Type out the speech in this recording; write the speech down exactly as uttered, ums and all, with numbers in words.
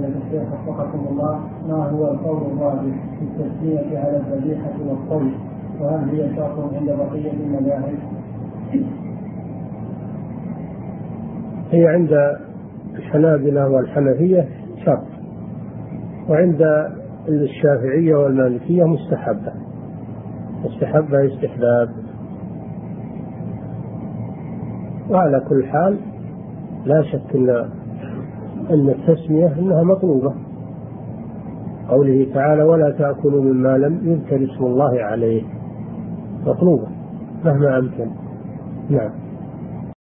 فضيلة الشيخ وفقكم الله، ما هو القول الراجح في التسمية على الذبيحة والطيب، وهل هي شرط عند بقية المذاهب؟ هي عند الحنابلة والحنفية شرط، وعند الشافعية والمالكية مستحبة مستحبة استحباب. وعلى كل حال لا شك أن التسمية أنها مطلوبة، قوله تعالى ولا تأكلوا مما لم يذكر اسم الله عليه، مطلوبة مهما أمكن. نعم.